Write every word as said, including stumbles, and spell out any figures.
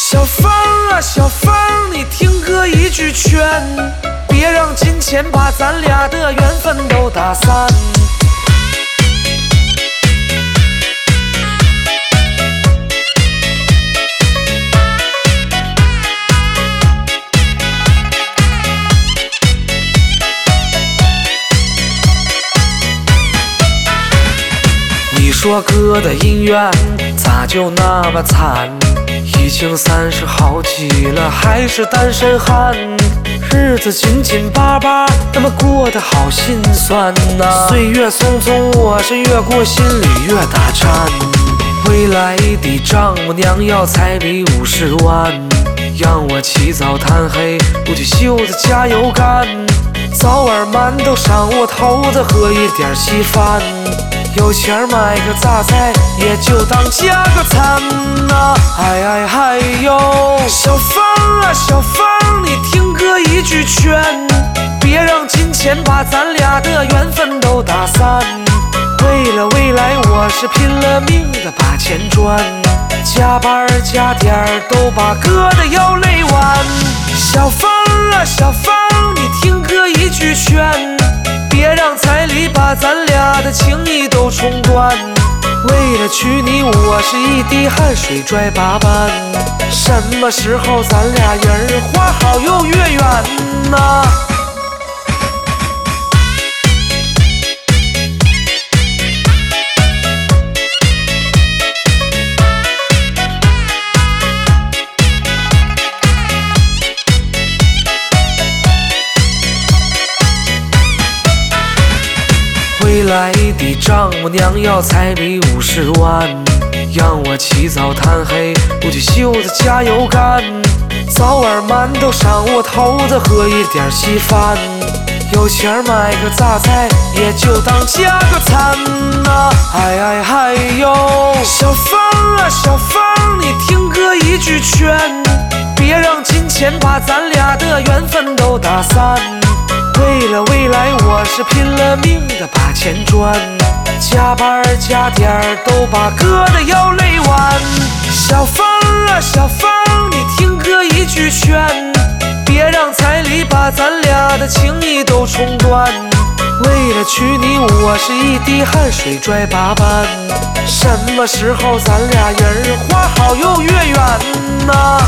小芳啊小芳，你听哥一句劝，别让金钱把咱俩的缘分都打散。你说哥的姻缘咋就那么惨？已经三十好几了，还是单身汉，日子紧紧巴巴，那么过得好心酸呐。岁月匆匆，我是越过心里越打颤。未来的丈母娘要彩礼五十万，让我起早贪黑不去秀的加油干，早晚馒头上我头子喝一点稀饭。有钱买个榨菜，也就当加个餐呐、啊。哎哎哎呦，小芳啊小芳，你听哥一句劝，别让金钱把咱俩的缘分都打散。为了未来，我是拼了命的把钱赚，加班加点都把哥的腰累弯。小芳啊小芳，你听哥一句劝，别让彩礼把咱俩的情谊都冲断。为了娶你，我是一滴汗水拽八瓣。什么时候咱俩人花好又月圆呐？未来的丈母娘要彩礼五十万，让我起早贪黑不去秀的加油干，早晚馒头上我头子喝一点稀饭。有钱买个榨菜，也就当加个餐呐、啊。哎哎哎呦，小芳啊小芳，你听哥一句劝，别让金钱把咱俩的缘分都打散。为了未来，我是拼了命的把钱赚，加班加点都把哥的腰累弯。小芳啊小芳，你听哥一句劝，别让彩礼把咱俩的情谊都冲断。为了娶你，我是一滴汗水拽八瓣。什么时候咱俩人花好又月圆呐？